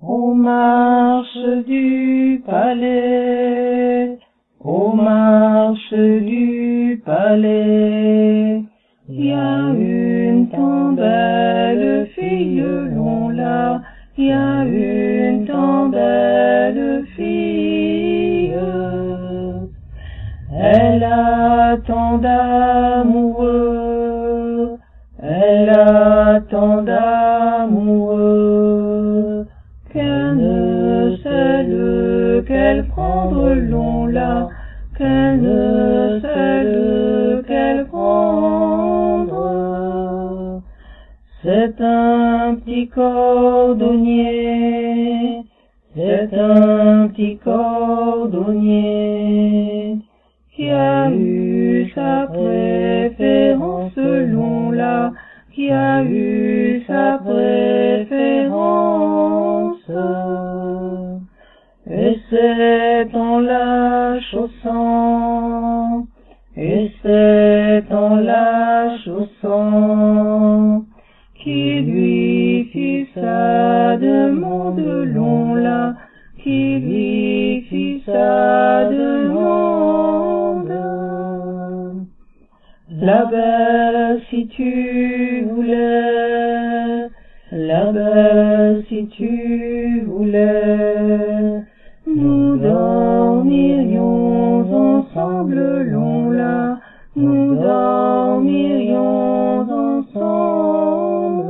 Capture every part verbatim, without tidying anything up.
Aux marches du palais, aux marches du palais, il y a une tant belle fille long là, il y a une tant belle fille. Elle a tant d'amoureux, elle a tant d'amoureux, qu'elle ne sait lequel prendre long là, qu'elle ne sait lequel prendre. C'est un petit cordonnier, c'est un petit cordonnier, qui a eu sa préférence long là, qui a eu sa préférence. Et c'est en la chaussant, et c'est en la chaussant, qui lui fit sa demande long là, qui lui fit sa demande. La belle, si tu voulais, la belle, si tu voulais, nous dormirions ensemble long là, nous dormirions ensemble,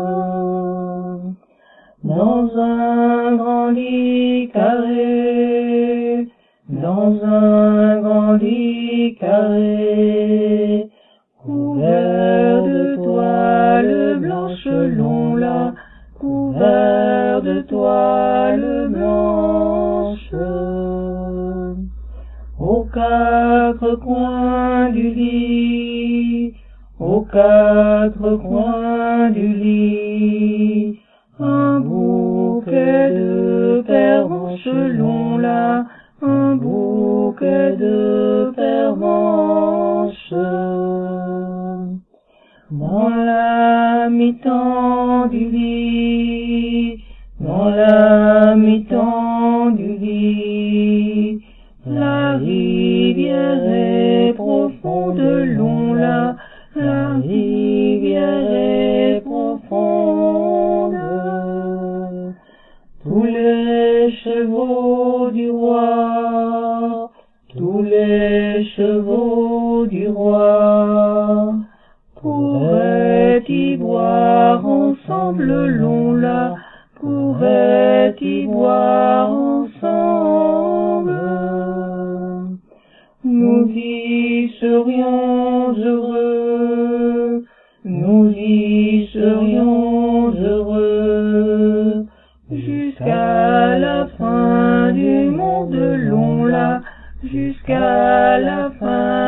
dans un grand lit carré, dans un grand lit carré, couvert de toile blanche long là, couvert de toile blanche. Aux quatre coins du lit, aux quatre coins du lit, un bouquet de pervenches long là, un bouquet de pervenches. Dans la mi-temps du lit, dans la mi-temps du lit, la rivière est profonde long là, la rivière est profonde. Tous les chevaux du roi, tous les chevaux du roi, pourraient y boire ensemble long là, pourraient y boire ensemble. Nous y serions heureux, nous y serions heureux, jusqu'à la fin du monde long là, jusqu'à la fin